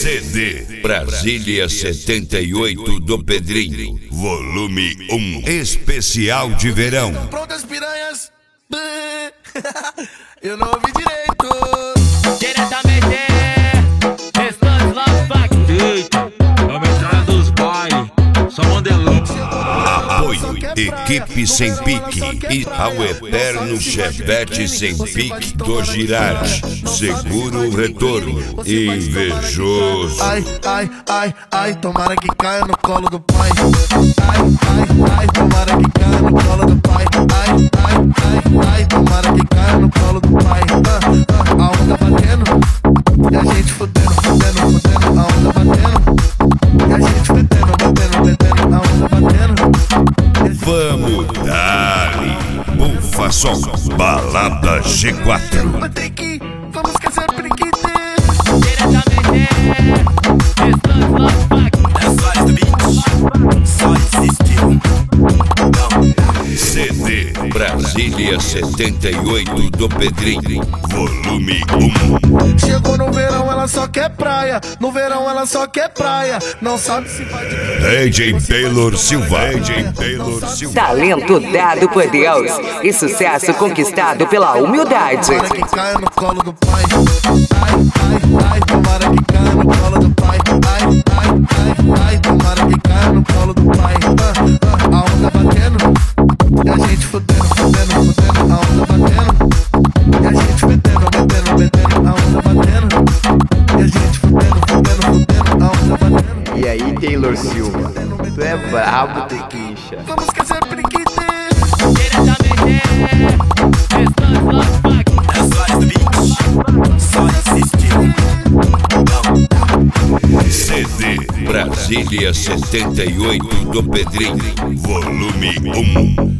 CD Brasília 78 do Pedrinho, volume 1, especial de verão. Prontas piranhas, eu não ouvi direito. Diretamente, Restante Love Pack. Eita, é uma entrada dos bailes, só modelão. Apoio, equipe sem pique e ao eterno chevette sem pique do Girardi. Seguro o retorno, invejoso. Ai, ai, ai, ai, tomara que caia no colo do pai. Ai, ai, ai, tomara que caia no colo do pai. Ai, ai, ai, ai, tomara que caia no colo do pai. A onda batendo e a gente fudendo, fudendo, fudendo. A onda batendo e a gente fudendo, batendo, batendo. A onda batendo. Vamos dar-lhe bufa som, balada G4. Vai ter que, vamos esquecer periquite. Diretamente, Restante Love Pack. Só existiu. CD Brasília 78 do Pedrinho, volume 1. Chegou no verão, ela só quer praia. No verão, ela só quer praia. Não sabe se vai de... DJ Taylor Silva. DJ Taylor Silva. Talento dado por Deus e sucesso conquistado pela humildade. Tomara que caia no colo do pai. Ai, ai, ai, tomara que caia no colo do pai. Ai, ai, ai, ai, tomara que caia no colo do pai. A onda batendo e a gente fudendo, fudendo, fudendo. A onda batendo e a gente fudendo, batendo, batendo. A onda batendo e a gente fudendo, fudendo, fudendo. A onda batendo. E aí, Taylor Silva, tu é brabo, Tequincha. Vamos esquecer periquite. Diretamente, Restante Love Pack. Só existiu. CD Brasília 78 do Pedrinho, volume 1.